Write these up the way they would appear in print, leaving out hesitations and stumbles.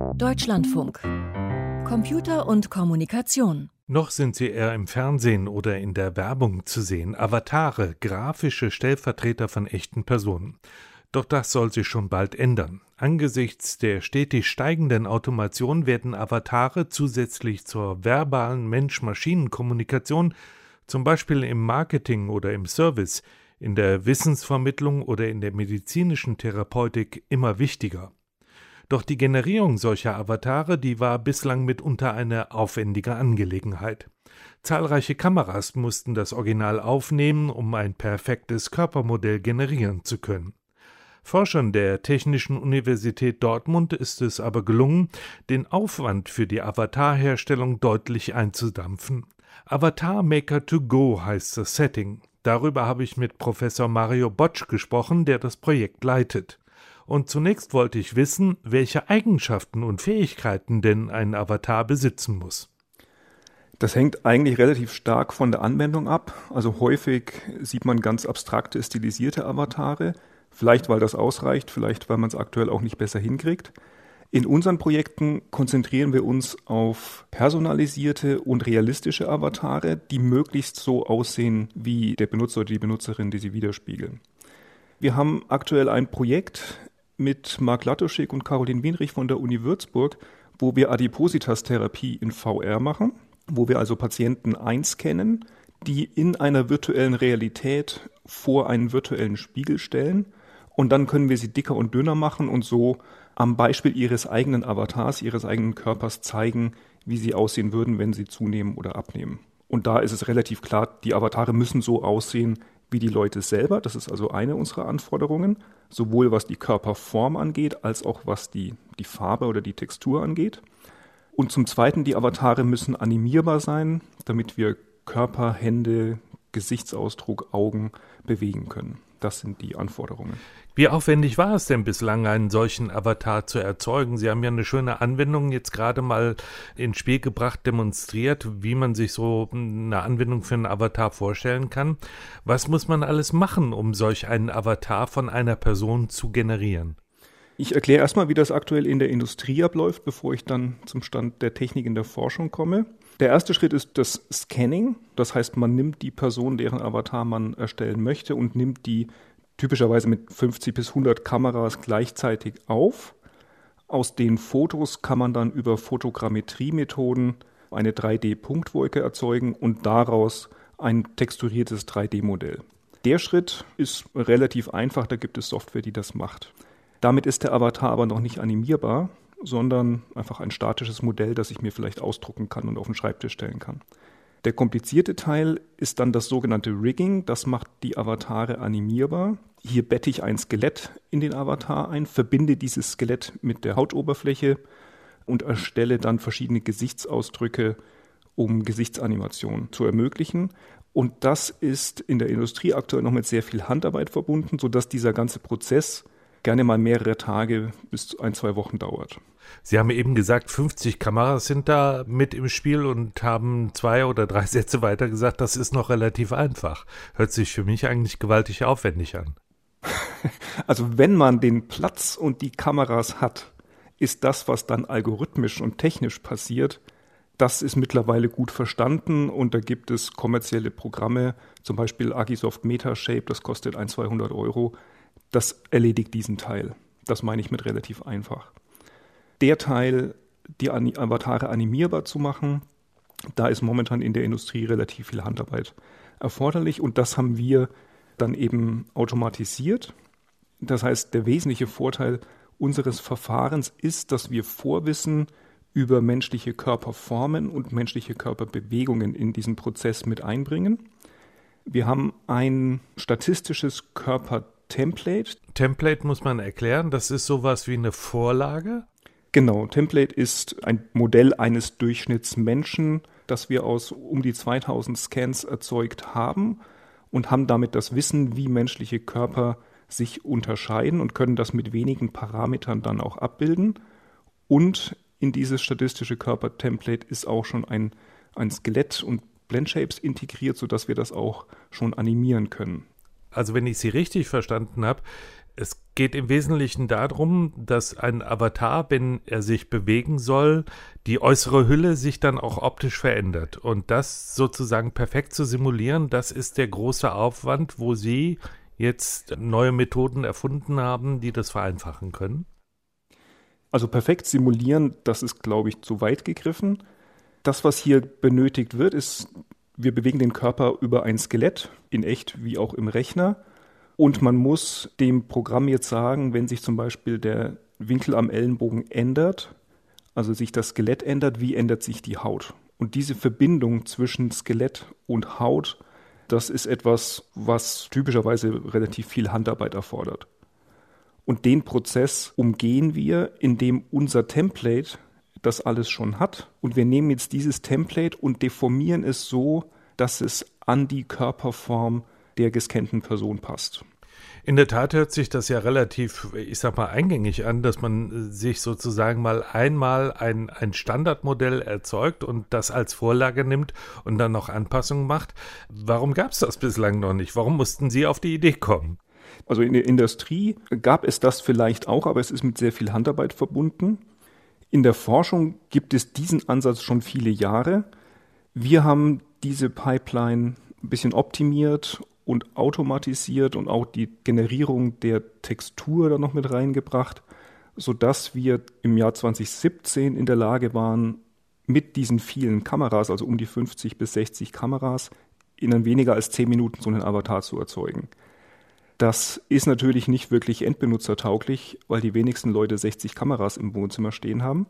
Deutschlandfunk. Computer und Kommunikation. Noch sind sie eher im Fernsehen oder in der Werbung zu sehen. Avatare, grafische Stellvertreter von echten Personen. Doch das soll sich schon bald ändern. Angesichts der stetig steigenden Automation werden Avatare zusätzlich zur verbalen Mensch-Maschinen-Kommunikation, zum Beispiel im Marketing oder im Service, in der Wissensvermittlung oder in der medizinischen Therapeutik immer wichtiger. Doch die Generierung solcher Avatare, die war bislang mitunter eine aufwendige Angelegenheit. Zahlreiche Kameras mussten das Original aufnehmen, um ein perfektes Körpermodell generieren zu können. Forschern der Technischen Universität Dortmund ist es aber gelungen, den Aufwand für die Avatarherstellung deutlich einzudampfen. Avatar Maker to Go heißt das Setting. Darüber habe ich mit Professor Mario Botsch gesprochen, der das Projekt leitet. Und zunächst wollte ich wissen, welche Eigenschaften und Fähigkeiten denn ein Avatar besitzen muss. Das hängt eigentlich relativ stark von der Anwendung ab. Also häufig sieht man ganz abstrakte, stilisierte Avatare. Vielleicht, weil das ausreicht, vielleicht, weil man es aktuell auch nicht besser hinkriegt. In unseren Projekten konzentrieren wir uns auf personalisierte und realistische Avatare, die möglichst so aussehen wie der Benutzer oder die Benutzerin, die sie widerspiegeln. Wir haben aktuell ein Projekt mit Marc Latuschik und Caroline Wienrich von der Uni Würzburg, wo wir Adipositas-Therapie in VR machen, wo wir also Patienten einscannen, die in einer virtuellen Realität vor einen virtuellen Spiegel stellen und dann können wir sie dicker und dünner machen und so am Beispiel ihres eigenen Avatars, ihres eigenen Körpers zeigen, wie sie aussehen würden, wenn sie zunehmen oder abnehmen. Und da ist es relativ klar, die Avatare müssen so aussehen wie die Leute selber. Das ist also eine unserer Anforderungen, sowohl was die Körperform angeht, als auch was die Farbe oder die Textur angeht. Und zum Zweiten, die Avatare müssen animierbar sein, damit wir Körper, Hände, Gesichtsausdruck, Augen bewegen können. Das sind die Anforderungen. Wie aufwendig war es denn bislang, einen solchen Avatar zu erzeugen? Sie haben ja eine schöne Anwendung jetzt gerade mal ins Spiel gebracht, demonstriert, wie man sich so eine Anwendung für einen Avatar vorstellen kann. Was muss man alles machen, um solch einen Avatar von einer Person zu generieren? Ich erkläre erstmal, wie das aktuell in der Industrie abläuft, bevor ich dann zum Stand der Technik in der Forschung komme. Der erste Schritt ist das Scanning. Das heißt, man nimmt die Person, deren Avatar man erstellen möchte und nimmt die typischerweise mit 50 bis 100 Kameras gleichzeitig auf. Aus den Fotos kann man dann über Fotogrammetrie-Methoden eine 3D-Punktwolke erzeugen und daraus ein texturiertes 3D-Modell. Der Schritt ist relativ einfach, da gibt es Software, die das macht. Damit ist der Avatar aber noch nicht animierbar, sondern einfach ein statisches Modell, das ich mir vielleicht ausdrucken kann und auf den Schreibtisch stellen kann. Der komplizierte Teil ist dann das sogenannte Rigging, das macht die Avatare animierbar. Hier bette ich ein Skelett in den Avatar ein, verbinde dieses Skelett mit der Hautoberfläche und erstelle dann verschiedene Gesichtsausdrücke, um Gesichtsanimationen zu ermöglichen. Und das ist in der Industrie aktuell noch mit sehr viel Handarbeit verbunden, sodass dieser ganze Prozess gerne mal mehrere Tage bis 1-2 Wochen dauert. Sie haben eben gesagt, 50 Kameras sind da mit im Spiel und haben 2 oder 3 Sätze weiter gesagt, das ist noch relativ einfach. Hört sich für mich eigentlich gewaltig aufwendig an. Also wenn man den Platz und die Kameras hat, ist das, was dann algorithmisch und technisch passiert, das ist mittlerweile gut verstanden und da gibt es kommerzielle Programme, zum Beispiel Agisoft Metashape, das kostet 100-200 Euro. Das erledigt diesen Teil. Das meine ich mit relativ einfach. Der Teil, die Avatare animierbar zu machen, da ist momentan in der Industrie relativ viel Handarbeit erforderlich und das haben wir dann eben automatisiert. Das heißt, der wesentliche Vorteil unseres Verfahrens ist, dass wir Vorwissen über menschliche Körperformen und menschliche Körperbewegungen in diesen Prozess mit einbringen. Wir haben ein statistisches Körpertemplate. Template muss man erklären, das ist sowas wie eine Vorlage? Genau, Template ist ein Modell eines Durchschnittsmenschen, das wir aus um die 2000 Scans erzeugt haben und haben damit das Wissen, wie menschliche Körper sich unterscheiden und können das mit wenigen Parametern dann auch abbilden. Und in dieses statistische Körpertemplate ist auch schon ein Skelett und Blendshapes integriert, sodass wir das auch schon animieren können. Also wenn ich Sie richtig verstanden habe, Es geht im Wesentlichen darum, dass ein Avatar, wenn er sich bewegen soll, die äußere Hülle sich dann auch optisch verändert. Und das sozusagen perfekt zu simulieren, das ist der große Aufwand, wo Sie jetzt neue Methoden erfunden haben, die das vereinfachen können. Also perfekt simulieren, das ist, glaube ich, zu weit gegriffen. Das, was hier benötigt wird, ist, wir bewegen den Körper über ein Skelett, in echt wie auch im Rechner. Und man muss dem Programm jetzt sagen, wenn sich zum Beispiel der Winkel am Ellenbogen ändert, also sich das Skelett ändert, wie ändert sich die Haut? Und diese Verbindung zwischen Skelett und Haut, das ist etwas, was typischerweise relativ viel Handarbeit erfordert. Und den Prozess umgehen wir, indem unser Template das alles schon hat. Und wir nehmen jetzt dieses Template und deformieren es so, dass es an die Körperform der gescannten Person passt. In der Tat hört sich das ja relativ, ich sag mal, eingängig an, dass man sich sozusagen mal einmal ein Standardmodell erzeugt und das als Vorlage nimmt und dann noch Anpassungen macht. Warum gab es das bislang noch nicht? Warum mussten Sie auf die Idee kommen? Also in der Industrie gab es das vielleicht auch, aber es ist mit sehr viel Handarbeit verbunden. In der Forschung gibt es diesen Ansatz schon viele Jahre. Wir haben diese Pipeline ein bisschen optimiert und automatisiert und auch die Generierung der Textur da noch mit reingebracht, sodass wir im Jahr 2017 in der Lage waren, mit diesen vielen Kameras, also um die 50 bis 60 Kameras, in weniger als 10 Minuten so einen Avatar zu erzeugen. Das ist natürlich nicht wirklich endbenutzertauglich, weil die wenigsten Leute 60 Kameras im Wohnzimmer stehen haben.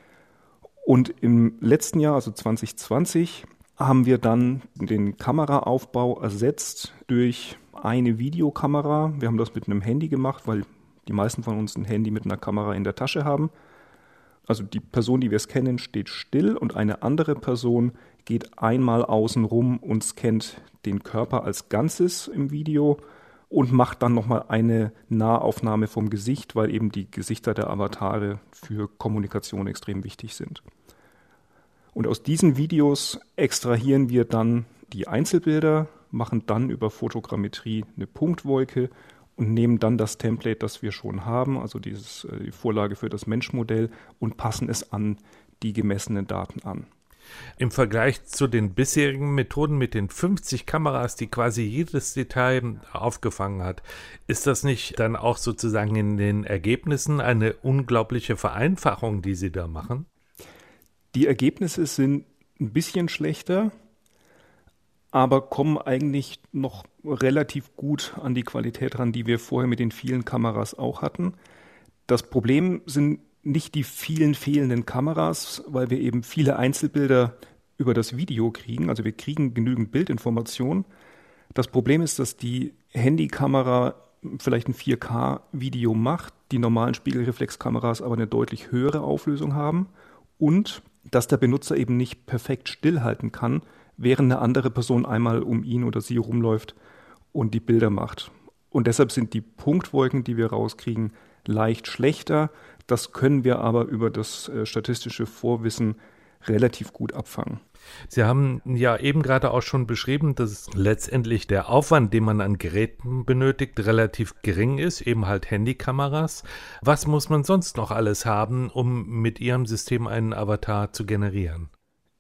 Und im letzten Jahr, also 2020, haben wir dann den Kameraaufbau ersetzt durch eine Videokamera. Wir haben das mit einem Handy gemacht, weil die meisten von uns ein Handy mit einer Kamera in der Tasche haben. Also die Person, die wir scannen, steht still und eine andere Person geht einmal außen rum und scannt den Körper als Ganzes im Video und macht dann nochmal eine Nahaufnahme vom Gesicht, weil eben die Gesichter der Avatare für Kommunikation extrem wichtig sind. Und aus diesen Videos extrahieren wir dann die Einzelbilder, machen dann über Fotogrammetrie eine Punktwolke und nehmen dann das Template, das wir schon haben, also die Vorlage für das Menschmodell, und passen es an die gemessenen Daten an. Im Vergleich zu den bisherigen Methoden mit den 50 Kameras, die quasi jedes Detail aufgefangen hat, ist das nicht dann auch sozusagen in den Ergebnissen eine unglaubliche Vereinfachung, die Sie da machen? Die Ergebnisse sind ein bisschen schlechter, aber kommen eigentlich noch relativ gut an die Qualität ran, die wir vorher mit den vielen Kameras auch hatten. Das Problem sind nicht die vielen fehlenden Kameras, weil wir eben viele Einzelbilder über das Video kriegen. Also wir kriegen genügend Bildinformation. Das Problem ist, dass die Handykamera vielleicht ein 4K-Video macht, die normalen Spiegelreflexkameras aber eine deutlich höhere Auflösung haben und dass der Benutzer eben nicht perfekt stillhalten kann, während eine andere Person einmal um ihn oder sie rumläuft und die Bilder macht. Und deshalb sind die Punktwolken, die wir rauskriegen, leicht schlechter. Das können wir aber über das statistische Vorwissen relativ gut abfangen. Sie haben ja eben gerade auch schon beschrieben, dass letztendlich der Aufwand, den man an Geräten benötigt, relativ gering ist, eben halt Handykameras. Was muss man sonst noch alles haben, um mit Ihrem System einen Avatar zu generieren?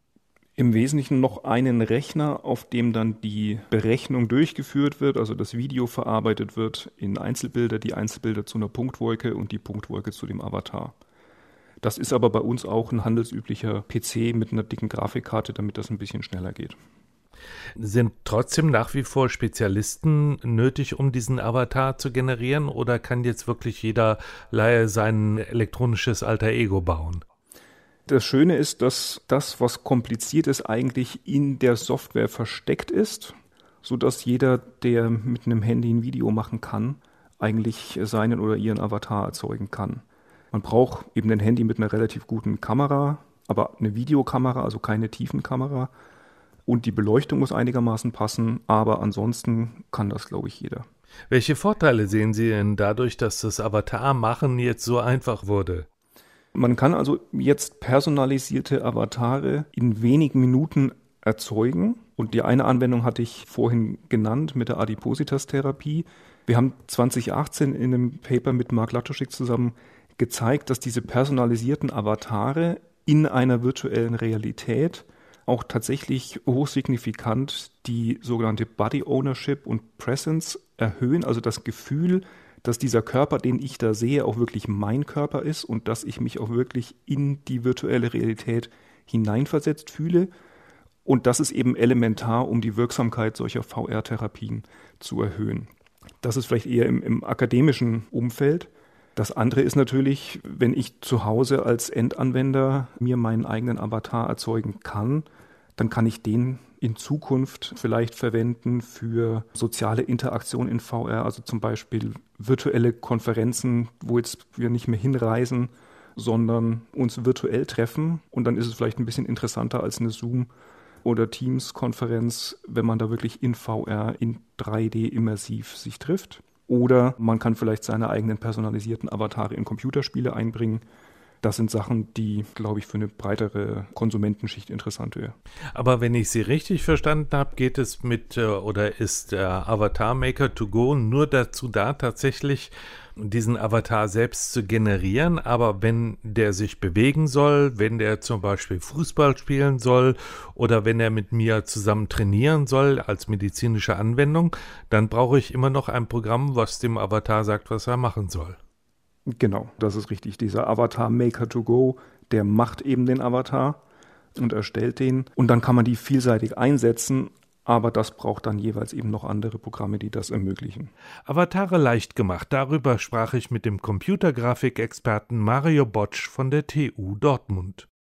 Im Wesentlichen noch einen Rechner, auf dem dann die Berechnung durchgeführt wird, also das Video verarbeitet wird in Einzelbilder, die Einzelbilder zu einer Punktwolke und die Punktwolke zu dem Avatar. Das ist aber bei uns auch ein handelsüblicher PC mit einer dicken Grafikkarte, damit das ein bisschen schneller geht. Sind trotzdem nach wie vor Spezialisten nötig, um diesen Avatar zu generieren, oder kann jetzt wirklich jeder Laie sein elektronisches Alter Ego bauen? Das Schöne ist, dass das, was kompliziert ist, eigentlich in der Software versteckt ist, sodass jeder, der mit einem Handy ein Video machen kann, eigentlich seinen oder ihren Avatar erzeugen kann. Man braucht eben ein Handy mit einer relativ guten Kamera, aber eine Videokamera, also keine Tiefenkamera. Und die Beleuchtung muss einigermaßen passen, aber ansonsten kann das, glaube ich, jeder. Welche Vorteile sehen Sie denn dadurch, dass das Avatar-Machen jetzt so einfach wurde? Man kann also jetzt personalisierte Avatare in wenigen Minuten erzeugen. Und die eine Anwendung hatte ich vorhin genannt mit der Adipositas-Therapie. Wir haben 2018 in einem Paper mit Mark Latuschik zusammen gezeigt, dass diese personalisierten Avatare in einer virtuellen Realität auch tatsächlich hochsignifikant die sogenannte Body Ownership und Presence erhöhen, also das Gefühl, dass dieser Körper, den ich da sehe, auch wirklich mein Körper ist und dass ich mich auch wirklich in die virtuelle Realität hineinversetzt fühle. Und das ist eben elementar, um die Wirksamkeit solcher VR-Therapien zu erhöhen. Das ist vielleicht eher im akademischen Umfeld. Das andere ist natürlich, wenn ich zu Hause als Endanwender mir meinen eigenen Avatar erzeugen kann, dann kann ich den in Zukunft vielleicht verwenden für soziale Interaktion in VR, also zum Beispiel virtuelle Konferenzen, wo jetzt wir nicht mehr hinreisen, sondern uns virtuell treffen. Und dann ist es vielleicht ein bisschen interessanter als eine Zoom- oder Teams-Konferenz, wenn man da wirklich in VR, in 3D immersiv sich trifft. Oder man kann vielleicht seine eigenen personalisierten Avatare in Computerspiele einbringen. Das sind Sachen, die, glaube ich, für eine breitere Konsumentenschicht interessant wäre. Aber wenn ich Sie richtig verstanden habe, geht es ist Avatar Maker to Go nur dazu da, tatsächlich diesen Avatar selbst zu generieren, aber wenn der sich bewegen soll, wenn der zum Beispiel Fußball spielen soll oder wenn er mit mir zusammen trainieren soll als medizinische Anwendung, dann brauche ich immer noch ein Programm, was dem Avatar sagt, was er machen soll. Genau, das ist richtig. Dieser Avatar Maker to Go, der macht eben den Avatar und erstellt den. Und dann kann man die vielseitig einsetzen, aber das braucht dann jeweils eben noch andere Programme, die das ermöglichen. Avatare leicht gemacht, darüber sprach ich mit dem Computergrafikexperten Mario Botsch von der TU Dortmund.